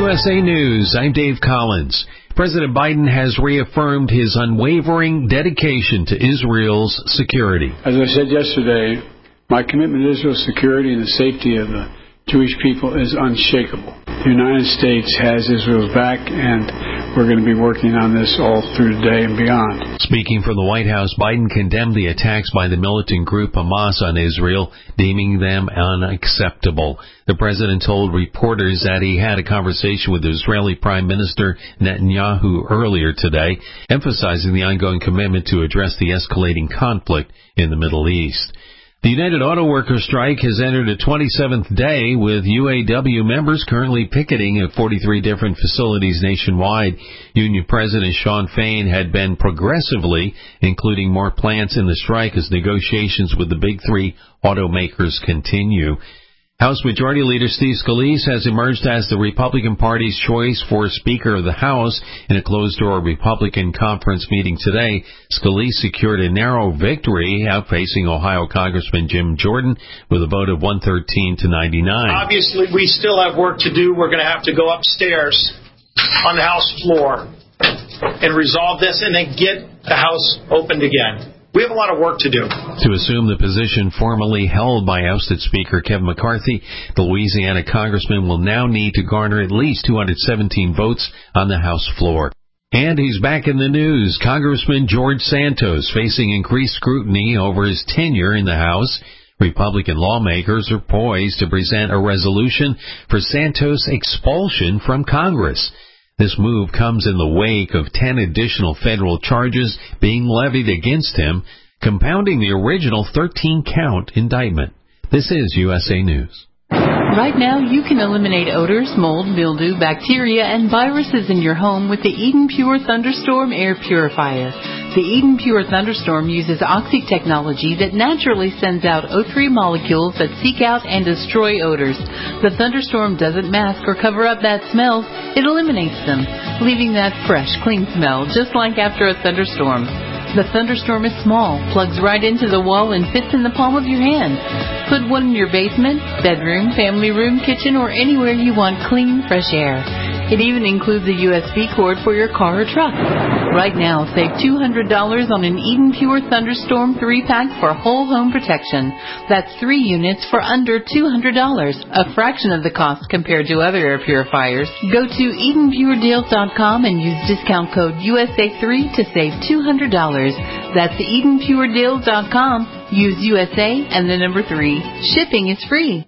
USA News, I'm Dave Collins. President Biden has reaffirmed his unwavering dedication to Israel's security. As I said yesterday, my commitment to Israel's security and the safety of the Jewish people is unshakable. The United States has Israel's back, and we're going to be working on this all through the day and beyond. Speaking from the White House, Biden condemned the attacks by the militant group Hamas on Israel, deeming them unacceptable. The president told reporters that he had a conversation with Israeli Prime Minister Netanyahu earlier today, emphasizing the ongoing commitment to address the escalating conflict in the Middle East. The United Auto Workers strike has entered a 27th day, with UAW members currently picketing at 43 different facilities nationwide. Union President Shawn Fain had been progressively including more plants in the strike as negotiations with the big three automakers continue. House Majority Leader Steve Scalise has emerged as the Republican Party's choice for Speaker of the House. In a closed-door Republican conference meeting today, Scalise secured a narrow victory, outfacing Ohio Congressman Jim Jordan with a vote of 113 to 99. Obviously, we still have work to do. We're going to have to go upstairs on the House floor and resolve this and then get the House opened again. We have a lot of work to do. To assume the position formerly held by ousted Speaker Kevin McCarthy, the Louisiana congressman will now need to garner at least 217 votes on the House floor. And he's back in the news. Congressman George Santos facing increased scrutiny over his tenure in the House. Republican lawmakers are poised to present a resolution for Santos' expulsion from Congress. This move comes in the wake of 10 additional federal charges being levied against him, compounding the original 13-count indictment. This is USA News. Right now, you can eliminate odors, mold, mildew, bacteria, and viruses in your home with the Eden Pure Thunderstorm Air Purifier. The Eden Pure Thunderstorm uses oxy technology that naturally sends out O3 molecules that seek out and destroy odors. The Thunderstorm doesn't mask or cover up bad smells, it eliminates them, leaving that fresh, clean smell just like after a thunderstorm. The Thunderstorm is small, plugs right into the wall, and fits in the palm of your hand. Put one in your basement, bedroom, family room, kitchen, or anywhere you want clean, fresh air. It even includes a USB cord for your car or truck. Right now, save $200 on an Eden Pure Thunderstorm 3-pack for whole home protection. That's 3 units for under $200, a fraction of the cost compared to other air purifiers. Go to EdenPureDeals.com and use discount code USA3 to save $200. That's EdenPureDeals.com. Use USA and the number 3. Shipping is free.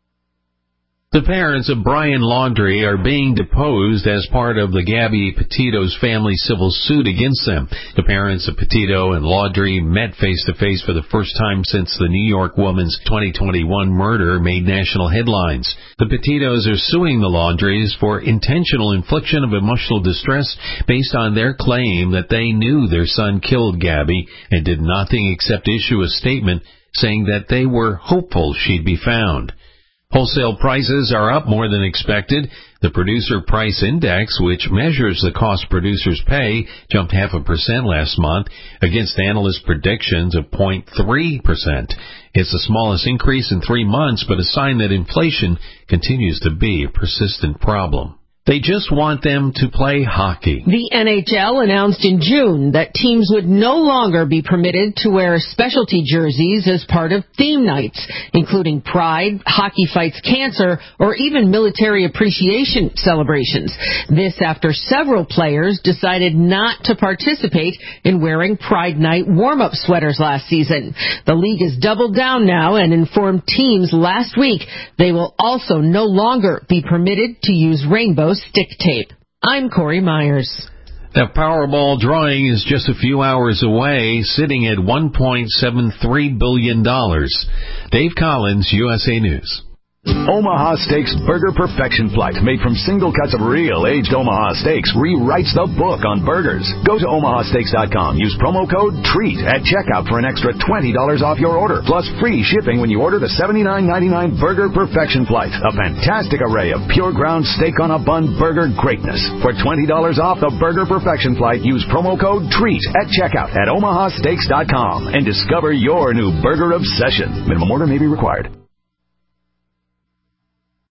The parents of Brian Laundrie are being deposed as part of the Gabby Petito's family civil suit against them. The parents of Petito and Laundrie met face-to-face for the first time since the New York woman's 2021 murder made national headlines. The Petitos are suing the Laundries for intentional infliction of emotional distress based on their claim that they knew their son killed Gabby and did nothing except issue a statement saying that they were hopeful she'd be found. Wholesale prices are up more than expected. The Producer Price Index, which measures the cost producers pay, jumped 0.5% last month against analyst predictions of 0.3%. It's the smallest increase in 3 months, but a sign that inflation continues to be a persistent problem. They just want them to play hockey. The NHL announced in June that teams would no longer be permitted to wear specialty jerseys as part of theme nights, including Pride, Hockey Fights Cancer, or even military appreciation celebrations. This after several players decided not to participate in wearing Pride Night warm-up sweaters last season. The league has doubled down now and informed teams last week they will also no longer be permitted to use rainbow stick tape. I'm Corey Myers. The Powerball drawing is just a few hours away, sitting at $1.73 billion. Dave Collins, USA News. Omaha Steaks Burger Perfection Flight, made from single cuts of real aged Omaha steaks, rewrites the book on burgers. Go to omahasteaks.com. Use promo code TREAT at checkout for an extra $20 off your order, plus free shipping when you order the $79.99 Burger Perfection Flight, a fantastic array of pure ground steak on a bun burger greatness. For $20 off the Burger Perfection Flight, use promo code TREAT at checkout at omahasteaks.com and discover your new burger obsession. Minimum order may be required.